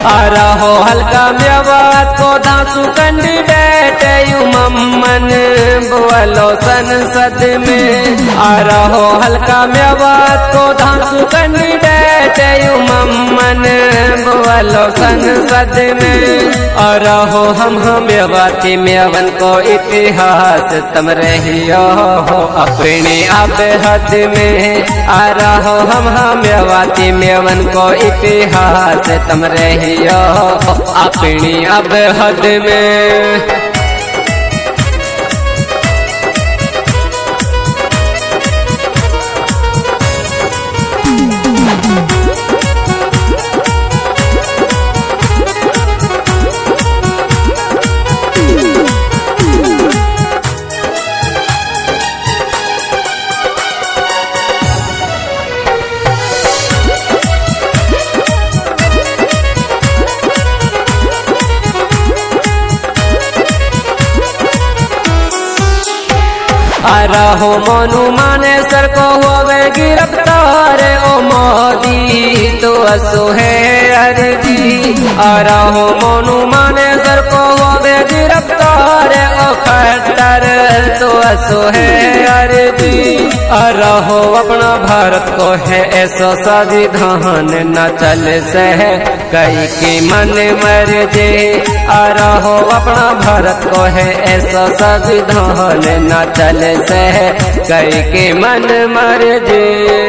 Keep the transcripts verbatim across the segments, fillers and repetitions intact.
आरा हो हल्का मेवात को दासू कैंडिडेट यू मम्मन बोलो संसद में। आरा हो हल्का मेवात को दासू कैंडिडेट यू मम्मन बोलो संसद में। आरा हो हम हम मेवाती मेवन को इतिहास तम रहियो हो अपने अब हद में। आरा हो हम हम मेवाती मेवन को इतिहास तम रहियो अपनी अब हद में। आरा हो मोनू माने सर को होवे गिरफ्तार ओ मोदी तो असो है अर्जी। आरा हो मोनू माने सर को होवे गिरफ्तार ओ खट्टर तो असो है अर्जी। आरा हो अपना भारत को है ऐसा संविधान न चल सह कई के मन मर्जी। आरा हो अपना भारत को है ऐसा संविधान न चल सह कई के मन मर्जी।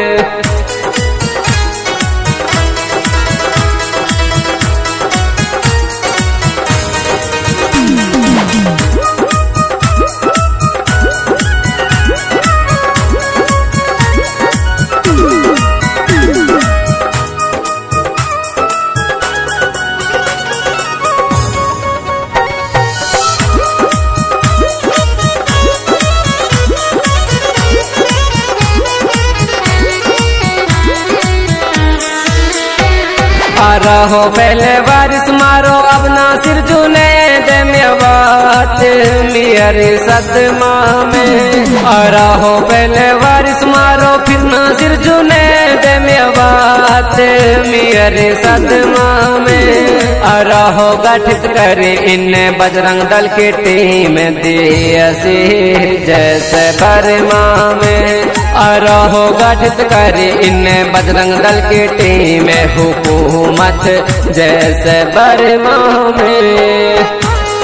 आरा हो पहले बारिश मारो अब नासिर जुनैद मेवात मेरे सदमा में। आरा हो पहले बारिश मारो फिर नासिर जुनैद मेवात मेरे सदमा में। आरा हो गठित करे इन बजरंग दल की टीम दियसी जैसे बर्मा में। आरा हो गठित करे इन बजरंग दल की टीम हुकूमत जैसे बर्मा में।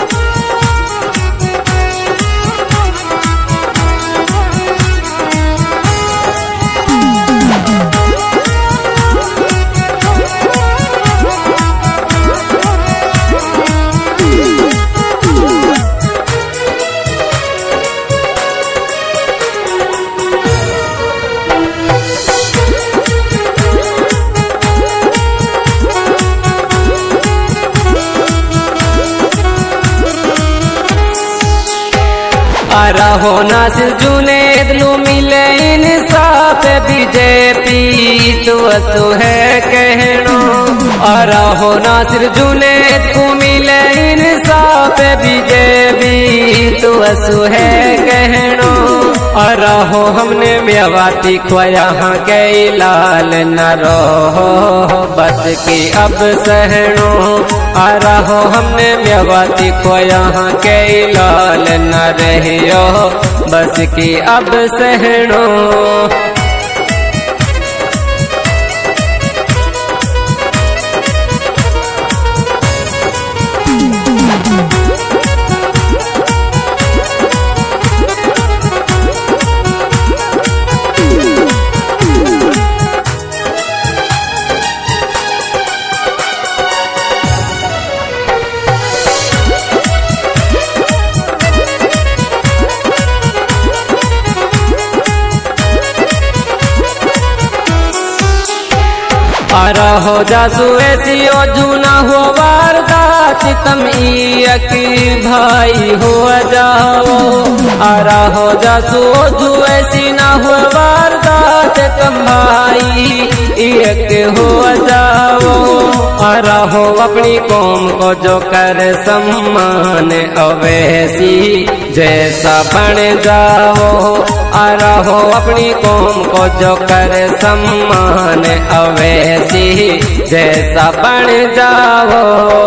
आरा हो नासिर जुनैद नु मिले इंसाफ बीजेपी तो असो है कहनो। आरा हो नासिर जुनैद को मिले इंसाफ बीजेपी तो असो है कहनो। आरा हो हमने मेवाती को यहाँ के लाल न रहो बस की अब सहनो। आरा हो हमने मेवाती को यहाँ के लाल न रहियो बस की अब सहनो। आरा हो जासू ऐसी ओ जूना हो वारदात सितम की भाई हो जाओ आरा हो जा सोझू ऐसी ना हो वारदात कम भाई एक हो जाओ आरा हो अपनी कौम को जो कर सम्मान अवैसी जैसा बन जाओ आरा हो अपनी कौम को जो कर सम्मान अवैसी जैसा बन जाओ।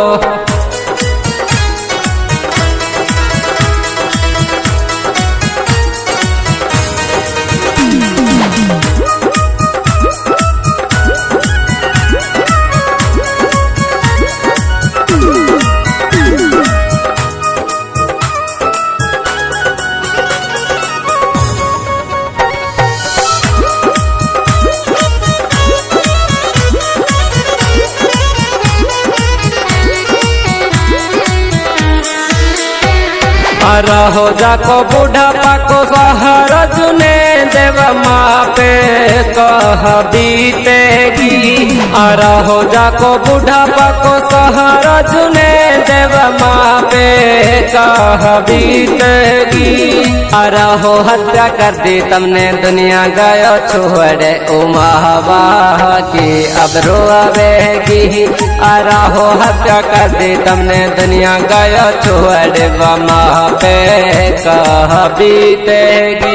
रहो जाको बुढ़ापा को सहारा जुने देव माँ पे कह बीतेगी रहो जाको बुढ़ापा को सहारा जुने देव माँ पे कह बीतेगी रहो हत्या कर दी तुमने दुनिया गयो छोड़े उमावा की अब रोवेगी रहो हत्या कर दी तुमने दुनिया गयो छोड़े वहाँ पे कह बीतेगी।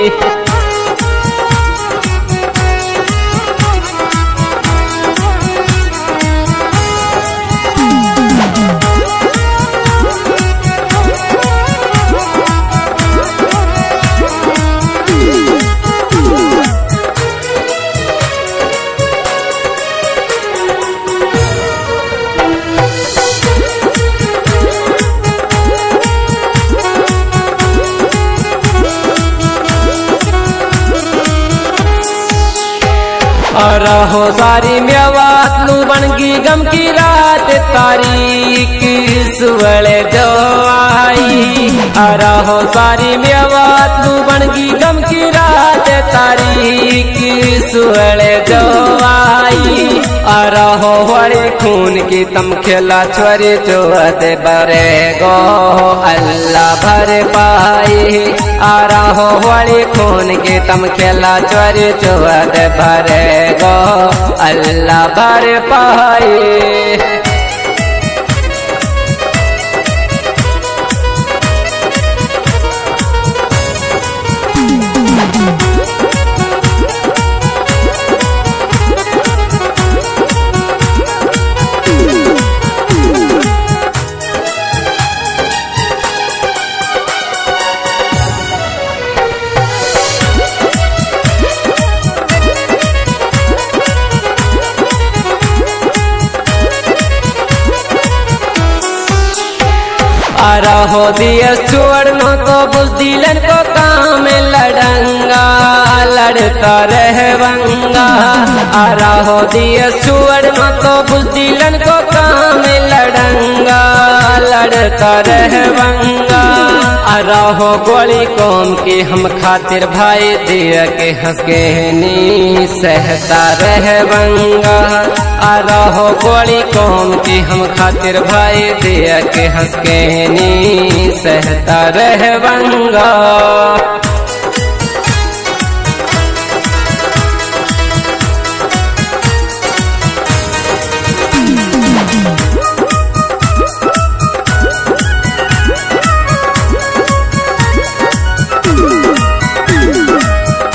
रहो सारी मेवात लू बनगी गम की रात तारीख सुवले जो आई रहो सारी मेवात लू बनगी गम की रात तारीख सुवले जो आई रहो बड़े खून की तम खेला छोरी चोत बरे गो अल्लाह भर पाई रहो बड़े खून की तम खेला छोरी चोत भरे गो अल्लाह भर पाए। रहो दिया छोड़ना तो बुज़दिलन को काम लड़ंगा लड़ता रहवंगा रहो दिया छोड़ना तो बुज़दिलन को काम लड़ंगा लड़ता रहवंगा रहो गोली कौम की हम खातिर भाई दिया के हंस के नी सहता रहवंगा रहो गोली कौम की हम खातिर भाई दिया के हंस के नी सहता रहवंगा।